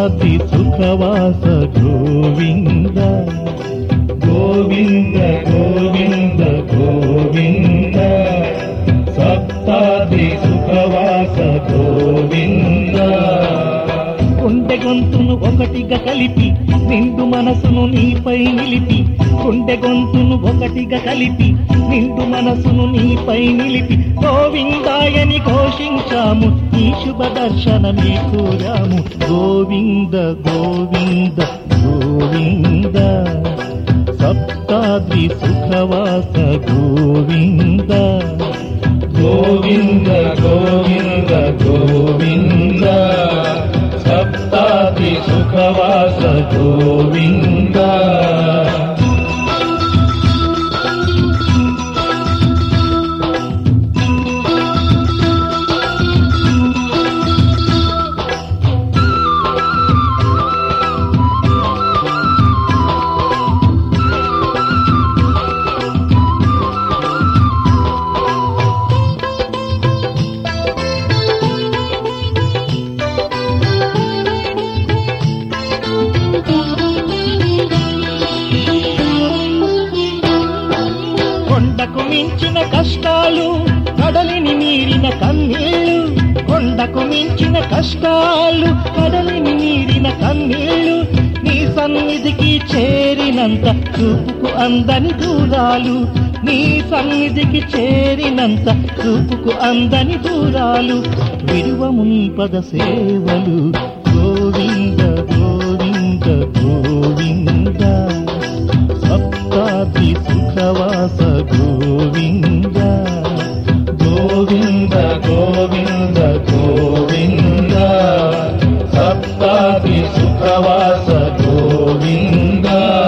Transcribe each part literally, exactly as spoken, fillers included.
సప్తాద్రి సుఖవాస గోవింద గోవింద గోవింద గోవింద సప్తాద్రి సుఖవాస గోవింద. గుండె గొంతును ఒకటిగా కలిపి నిండు మనసును నీపై నిలిపి, గుండె గొంతును ఒకటిగా కలిపి నిండు మనసును నీపై నిలిపి, గోవిందాయని ఘోషించాము నీ శుభ దర్శనమే కోరాము. గోవింద గోవింద గోవింద సప్తాద్రి సుఖవాస గోవింద గోవింద గోవింద గోవింద సప్తాద్రి సుఖవాస గోవింద. కొండకు మించిన కష్టాలు కడలిని మీరిన కన్నీళ్ళు, కొండకు మించిన కష్టాలు కడలిని మీరిన కన్నీళ్ళు, నీ సన్నిధికి చేరినంత చూపుకు అందని దూరాలు, నీ సన్నిధికి చేరినంత చూపుకు అందని దూరాలు, విడువము నీ పద సేవలు. గోవింద గోవింద గోవింద సప్తాద్రి సుఖవాస గోవింద గోవింద గోవింద గోవింద సప్తాద్రి సుఖవాస గోవింద.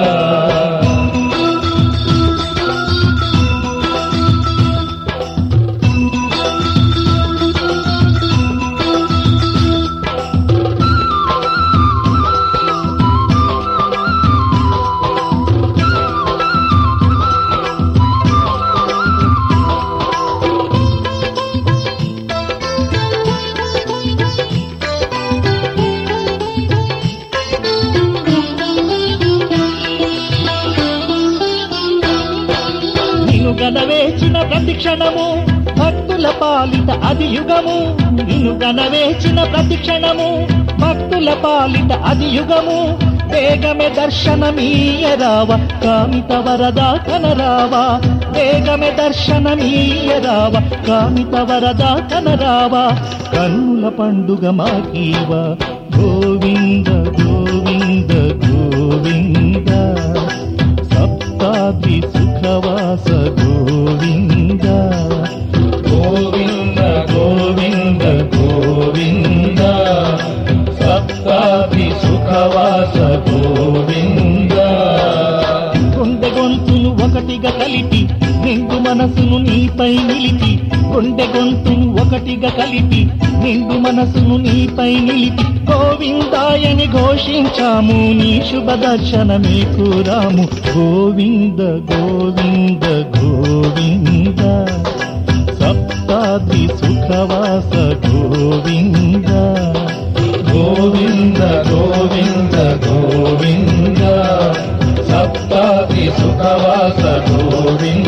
గనవేచిన ప్రతి క్షణము భక్తుల పాలిట అది యుగము, నిన్ను గనవేచిన ప్రతి క్షణము భక్తుల పాలిట అది యుగము, వేగమే దర్శనమీయరావ కామిత వరద కనరావా, వేగమే దర్శనమీయరావ కామిత వరద కనరావా, కన్నుల పండుగ మాకీవా. గోవింద గోవింద గోవింద సప్తాద్రి సుఖవాస గోవింద గోవింద గోవింద గోవింద సప్తాద్రి సుఖవాస గోవింద. గుండె గొంతును ఒకటిగా కలిపి నిండు మనసును నీపై నిలిపి, గుండె గొంతును ఒకటిగా కలిపి నిండు మనసును నీపై నిలిపి, గోవిందాయని ఘోషించాము నీ శుభ దర్శనమే కోరాము. గోవింద గోవింద గోవింద సప్తాద్రి సుఖవాస గోవింద గోవింద గోవింద గోవింద సప్తాద్రి సుఖవాస గోవింద.